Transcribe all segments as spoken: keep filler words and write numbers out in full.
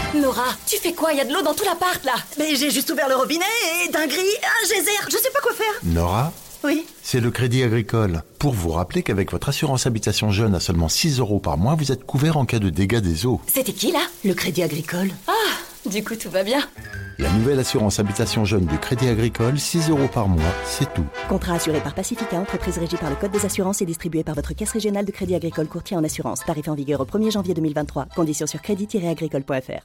Nora, tu fais quoi? Il y a de l'eau dans tout l'appart, là. Mais j'ai juste ouvert le robinet et d'un gris, un geyser, je sais pas quoi faire. Nora? Oui. C'est le Crédit Agricole. Pour vous rappeler qu'avec votre assurance habitation jeune à seulement six euros par mois, vous êtes couvert en cas de dégâts des eaux. C'était qui, là? Le Crédit Agricole. Ah, du coup, tout va bien. La nouvelle assurance habitation jeune du Crédit Agricole, six euros par mois, c'est tout. Contrat assuré par Pacifica, entreprise régie par le Code des assurances et distribué par votre caisse régionale de Crédit Agricole courtier en assurance. Tarif en vigueur au premier janvier deux mille vingt-trois. Conditions sur crédit tiret agricole point f r.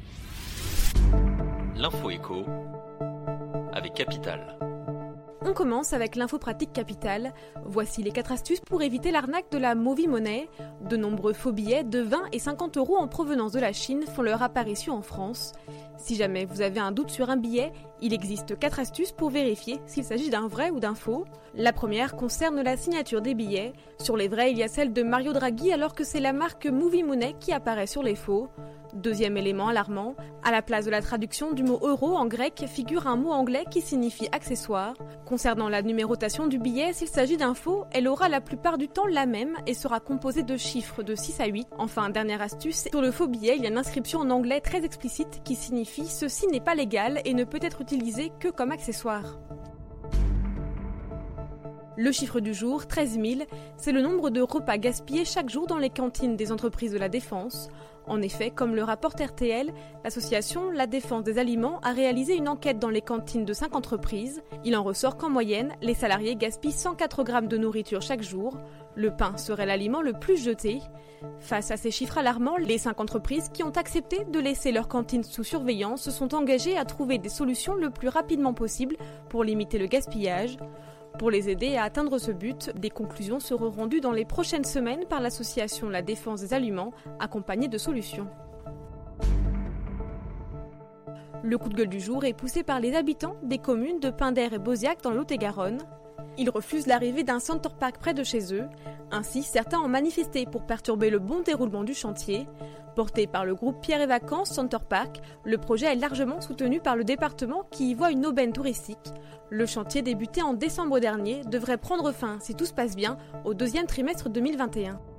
L'info éco avec Capital. On commence avec l'info pratique Capital. Voici les quatre astuces pour éviter l'arnaque de la Movie Money. De nombreux faux billets de vingt et cinquante euros en provenance de la Chine font leur apparition en France. Si jamais vous avez un doute sur un billet, il existe quatre astuces pour vérifier s'il s'agit d'un vrai ou d'un faux. La première concerne la signature des billets. Sur les vrais, il y a celle de Mario Draghi alors que c'est la marque Movie Money qui apparaît sur les faux. Deuxième élément alarmant, à la place de la traduction du mot euro en grec figure un mot anglais qui signifie accessoire. Concernant la numérotation du billet, s'il s'agit d'un faux, elle aura la plupart du temps la même et sera composée de chiffres de six à huit. Enfin, dernière astuce, sur le faux billet, il y a une inscription en anglais très explicite qui signifie « ceci n'est pas légal et ne peut être utilisé que comme accessoire ». Le chiffre du jour, treize mille, c'est le nombre de repas gaspillés chaque jour dans les cantines des entreprises de la Défense. En effet, comme le rapporte R T L, l'association La Défense des Aliments a réalisé une enquête dans les cantines de cinq entreprises. Il en ressort qu'en moyenne, les salariés gaspillent cent quatre grammes de nourriture chaque jour. Le pain serait l'aliment le plus jeté. Face à ces chiffres alarmants, les cinq entreprises qui ont accepté de laisser leurs cantines sous surveillance se sont engagées à trouver des solutions le plus rapidement possible pour limiter le gaspillage. Pour les aider à atteindre ce but, des conclusions seront rendues dans les prochaines semaines par l'association La Défense des Aliments, accompagnée de solutions. Le coup de gueule du jour est poussé par les habitants des communes de Pinder et Beauziac dans le Lot-et-Garonne. Ils refusent l'arrivée d'un Center Park près de chez eux. Ainsi, certains ont manifesté pour perturber le bon déroulement du chantier. Porté par le groupe Pierre et Vacances Center Park, le projet est largement soutenu par le département qui y voit une aubaine touristique. Le chantier débuté en décembre dernier devrait prendre fin, si tout se passe bien, au deuxième trimestre deux mille vingt et un.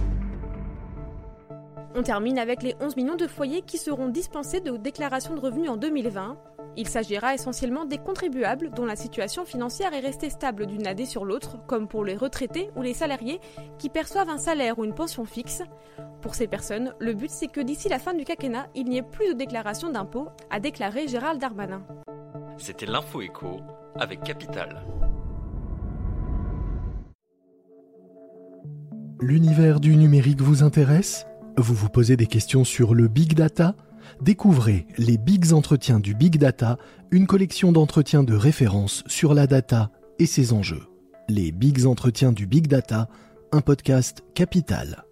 On termine avec les onze millions de foyers qui seront dispensés de déclaration de revenus en deux mille vingt. Il s'agira essentiellement des contribuables dont la situation financière est restée stable d'une année sur l'autre, comme pour les retraités ou les salariés qui perçoivent un salaire ou une pension fixe. Pour ces personnes, le but c'est que d'ici la fin du quinquennat, il n'y ait plus de déclaration d'impôt, a déclaré Gérald Darmanin. C'était l'info éco avec Capital. L'univers du numérique vous intéresse ? Vous vous posez des questions sur le Big Data ? Découvrez les Bigs Entretiens du Big Data, une collection d'entretiens de référence sur la data et ses enjeux. Les Bigs Entretiens du Big Data, un podcast Capital.